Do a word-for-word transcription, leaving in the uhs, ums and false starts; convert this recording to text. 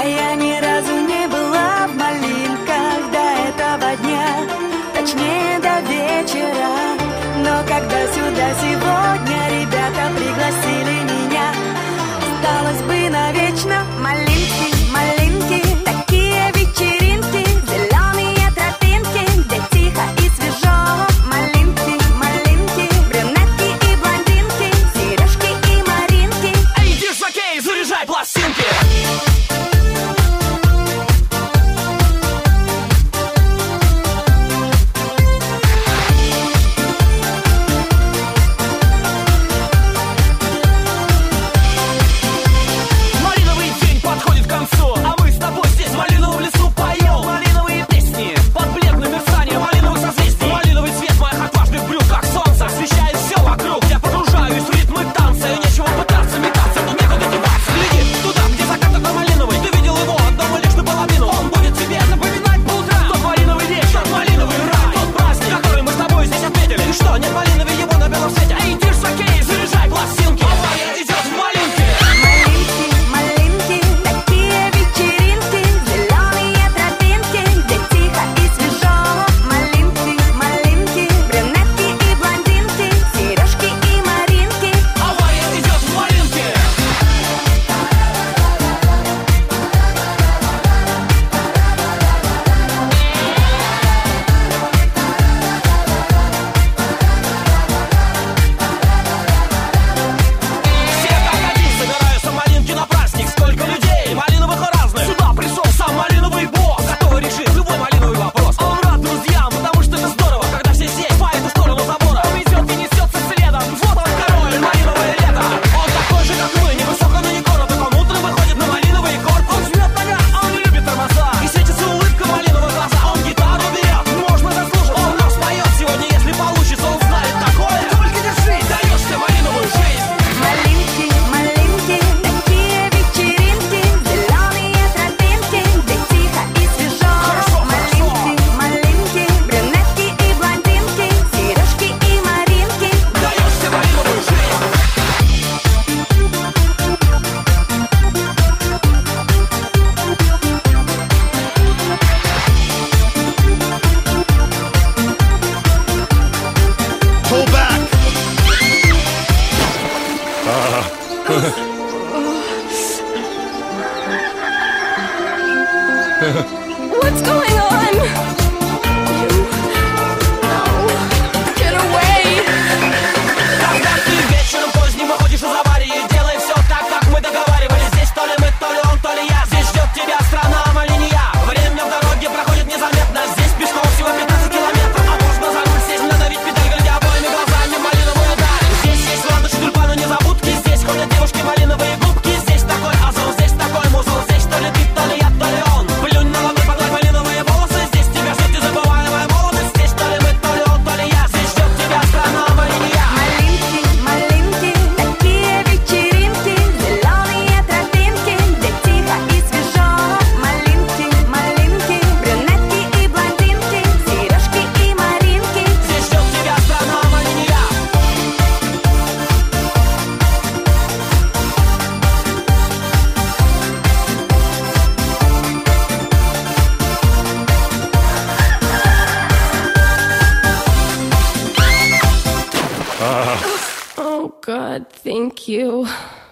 я ни разу не была в Малинках до этого дня, точнее до вечера. Но когда сюда сегодня ребята пригласили меня, осталось бы навечно. Малинки, малинки, такие вечеринки, зеленые тропинки, где тихо и свежо. Малинки, малинки, брюнетки и блондинки, сережки и маринки. Эй, диш-жокей, заряжай пластинки! What's going on? You... No. Get away! Когда ты вечером поздним выходишь из аварии, делай все так, как мы договаривались. Здесь то ли мы, то ли он, то ли я. Здесь ждет тебя страна, а не я. Время в дороге проходит незаметно. Здесь пешком всего пятнадцать километров. А можно за руль сесть, надавить педаль, глядя обоими глазами малиновую даль. Здесь есть ландыши, тюльпаны, незабудки. Здесь ходят девушки, малиновые губки. Здесь такой азул, здесь такой музл. Здесь то ли ты, то ли я, то ли он. Плюнь на ладонь, погладь малиновые волосы. Здесь тебя ждет незабываемая молодость. Здесь то ли мы, то ли он, то ли я. Здесь ждет тебя страна, а не я. Малинки, малинки, такие вечеринки, зеленые тропинки, где тихо и свежо. Малинки, малинки, брюнетки и блондинки, сережки и маринки. Здесь ждет тебя страна, а не я. Oh God, thank you.